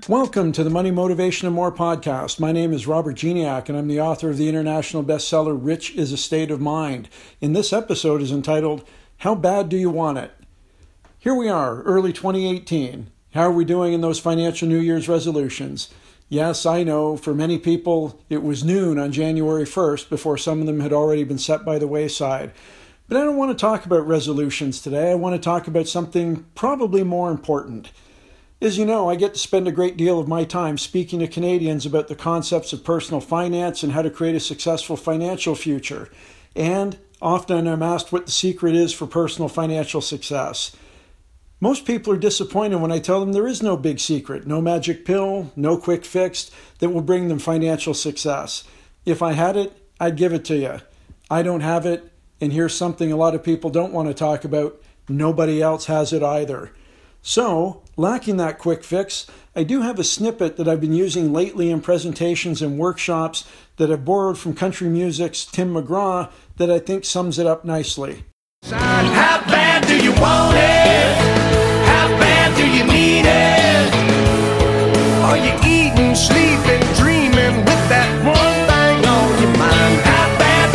Welcome to the Money, Motivation, and More podcast. My name is Robert Geniak, and I'm the author of the international bestseller, Rich is a State of Mind. In this episode is entitled, How Bad Do You Want It? Here we are, early 2018. How are we doing in those financial New Year's resolutions? Yes, I know, for many people, it was noon on January 1st before some of them had already been set by the wayside. But I don't want to talk about resolutions today. I want to talk about something probably more important. As you know, I get to spend a great deal of my time speaking to Canadians about the concepts of personal finance and how to create a successful financial future. And often I'm asked what the secret is for personal financial success. Most people are disappointed when I tell them there is no big secret, no magic pill, no quick fix that will bring them financial success. If I had it, I'd give it to you. I don't have it, and here's something a lot of people don't want to talk about. Nobody else has it either. So, lacking that quick fix, I do have a snippet that I've been using lately in presentations and workshops that I've borrowed from country music's Tim McGraw that I think sums it up nicely. How bad do you want it? How bad do you need it? Are you eating, sleeping, dreaming with that one thing on your mind? How bad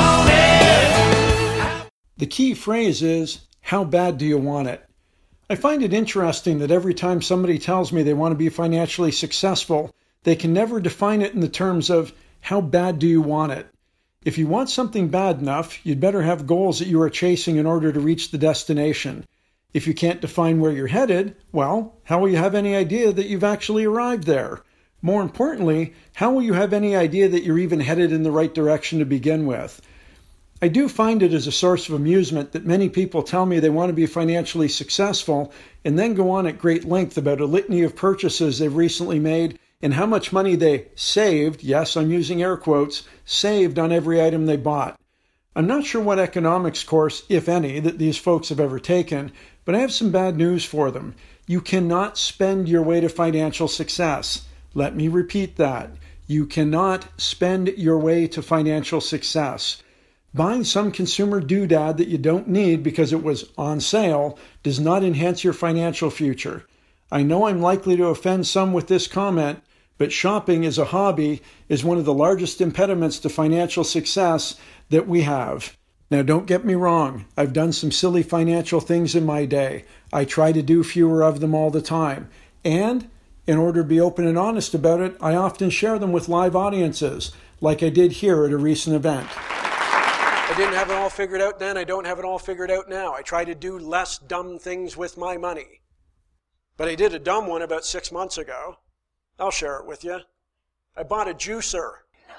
do you want it? The key phrase is, how bad do you want it? I find it interesting that every time somebody tells me they want to be financially successful, they can never define it in the terms of, how bad do you want it? If you want something bad enough, you'd better have goals that you are chasing in order to reach the destination. If you can't define where you're headed, well, how will you have any idea that you've actually arrived there? More importantly, how will you have any idea that you're even headed in the right direction to begin with? I do find it as a source of amusement that many people tell me they want to be financially successful and then go on at great length about a litany of purchases they've recently made and how much money they saved, yes, I'm using air quotes, saved on every item they bought. I'm not sure what economics course, if any, that these folks have ever taken, but I have some bad news for them. You cannot spend your way to financial success. Let me repeat that. You cannot spend your way to financial success. Buying some consumer doodad that you don't need because it was on sale does not enhance your financial future. I know I'm likely to offend some with this comment, but shopping as a hobby is one of the largest impediments to financial success that we have. Now, don't get me wrong. I've done some silly financial things in my day. I try to do fewer of them all the time. And in order to be open and honest about it, I often share them with live audiences, like I did here at a recent event. I didn't have it all figured out then. I don't have it all figured out now. I try to do less dumb things with my money. But I did a dumb one about 6 months ago. I'll share it with you. I bought a juicer.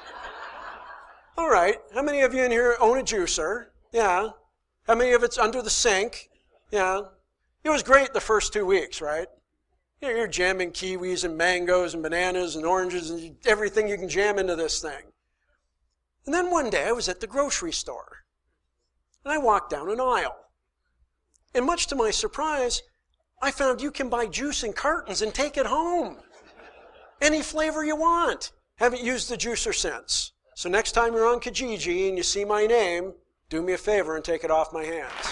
All right. How many of you in here own a juicer? Yeah. How many of it's under the sink? Yeah. It was great the first 2 weeks, right? You're jamming kiwis and mangoes and bananas and oranges and everything you can jam into this thing. And then one day I was at the grocery store, and I walked down an aisle. And much to my surprise, I found you can buy juice in cartons and take it home. Any flavor you want. Haven't used the juicer since. So next time you're on Kijiji and you see my name, do me a favor and take it off my hands.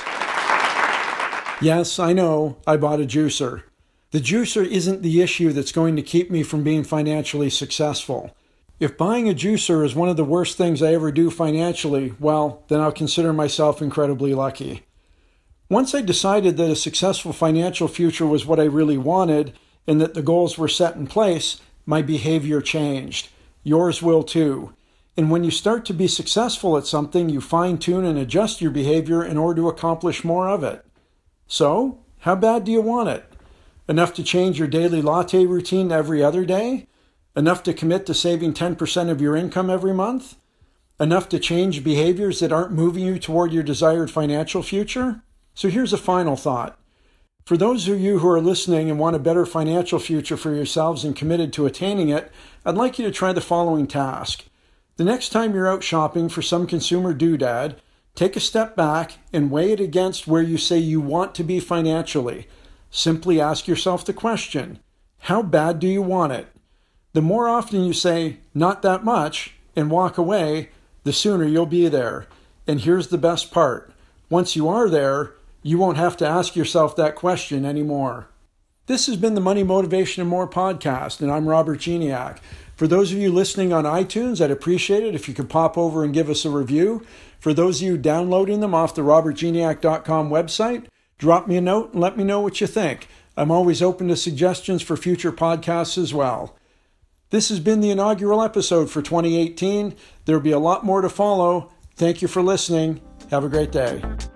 Yes, I know, I bought a juicer. The juicer isn't the issue that's going to keep me from being financially successful. If buying a juicer is one of the worst things I ever do financially, well, then I'll consider myself incredibly lucky. Once I decided that a successful financial future was what I really wanted and that the goals were set in place, my behavior changed. Yours will too. And when you start to be successful at something, you fine-tune and adjust your behavior in order to accomplish more of it. So, how bad do you want it? Enough to change your daily latte routine every other day? Enough to commit to saving 10% of your income every month? Enough to change behaviors that aren't moving you toward your desired financial future? So here's a final thought. For those of you who are listening and want a better financial future for yourselves and committed to attaining it, I'd like you to try the following task. The next time you're out shopping for some consumer doodad, take a step back and weigh it against where you say you want to be financially. Simply ask yourself the question, how bad do you want it? The more often you say, not that much, and walk away, the sooner you'll be there. And here's the best part. Once you are there, you won't have to ask yourself that question anymore. This has been the Money, Motivation, and More podcast, and I'm Robert Geniak. For those of you listening on iTunes, I'd appreciate it if you could pop over and give us a review. For those of you downloading them off the robertgeniak.com website, drop me a note and let me know what you think. I'm always open to suggestions for future podcasts as well. This has been the inaugural episode for 2018. There'll be a lot more to follow. Thank you for listening. Have a great day.